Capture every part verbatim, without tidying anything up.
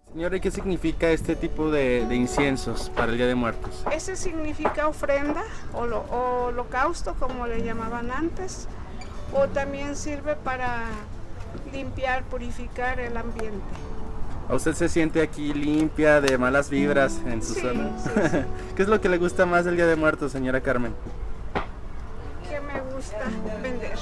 Señora, ¿y qué significa este tipo de, de inciensos para el Día de Muertos? Ese significa ofrenda o, lo, o holocausto, como le llamaban antes, o también sirve para limpiar, purificar el ambiente. ¿A usted se siente aquí limpia, de malas vibras en su Sí, zona? sí, sí. ¿Qué es lo que le gusta más del Día de Muertos, señora Carmen? Que me gusta vender.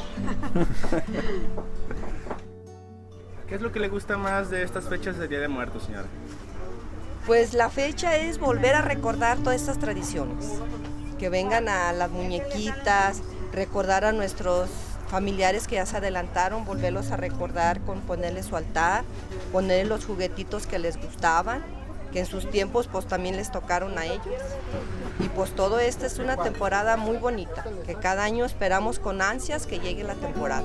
¿Qué es lo que le gusta más de estas fechas del Día de Muertos, señora? Pues la fecha es volver a recordar todas estas tradiciones, que vengan a las muñequitas, recordar a nuestros familiares que ya se adelantaron, volverlos a recordar con ponerles su altar, ponerles los juguetitos que les gustaban, que en sus tiempos pues también les tocaron a ellos. Y pues todo esto es una temporada muy bonita, que cada año esperamos con ansias que llegue la temporada.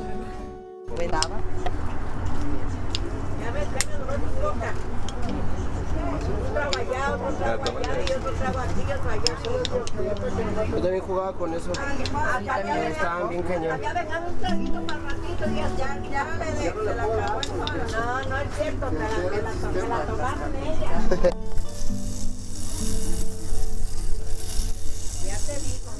Yo también jugaba con eso. Estaban bien cañón. Ya dejan un traguito para ratito, ya, ya, ya me de, se la acabó. No, no es cierto, te la, te la, te la tomaron ellas. Ya te digo,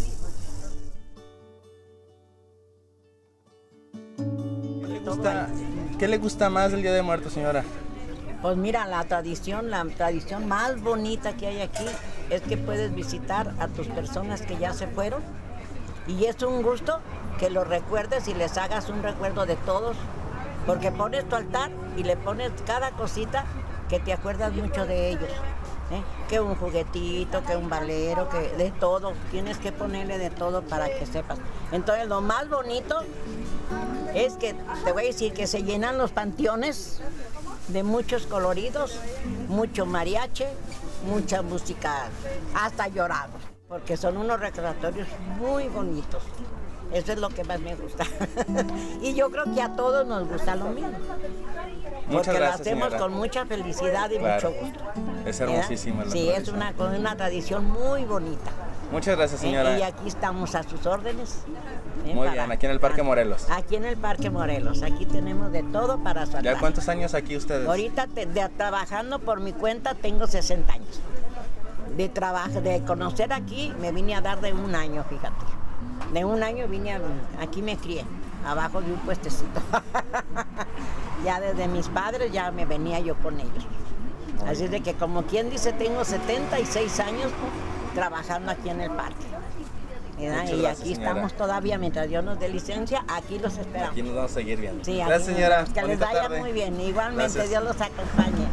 ¿Qué le gusta, ¿Qué le gusta más del Día de Muertos, señora? Pues mira, la tradición, la tradición más bonita que hay aquí es que puedes visitar a tus personas que ya se fueron y es un gusto que los recuerdes y les hagas un recuerdo de todos, porque pones tu altar y le pones cada cosita que te acuerdas mucho de ellos, ¿eh? Que un juguetito, que un valero, que de todo, tienes que ponerle de todo para que sepas. Entonces lo más bonito es que, te voy a decir, que se llenan los panteones de muchos coloridos, mucho mariachi, mucha música, hasta lloramos, porque son unos recordatorios muy bonitos. Eso es lo que más me gusta. Y yo creo que a todos nos gusta lo mismo. Muchas porque gracias, lo hacemos señora. con mucha felicidad y Claro. mucho gusto. Es hermosísima la Sí, tradición. es una, con una tradición muy bonita. Muchas gracias, señora. Eh, Y aquí estamos a sus órdenes. ¿eh? Muy Para- bien, aquí en el Parque Morelos. Aquí en el Parque Morelos. Aquí tenemos de todo para su ¿Ya altar. cuántos años aquí ustedes? Ahorita te- de- trabajando por mi cuenta tengo sesenta años. De trabajo, de conocer aquí me vine a dar de un año, fíjate. De un año vine a, aquí me crié, abajo de un puestecito. Ya desde mis padres ya me venía yo con ellos. Así de que como quien dice, tengo setenta y seis años trabajando aquí en el parque. ¿verdad? Muchas Y gracias, aquí señora. estamos todavía, mientras Dios nos dé licencia, aquí los esperamos. Aquí nos vamos a seguir viendo. Sí, aquí Gracias, nos señora. vemos. Que les Bonita vaya tarde. muy bien. Igualmente, Gracias. Dios los acompañe.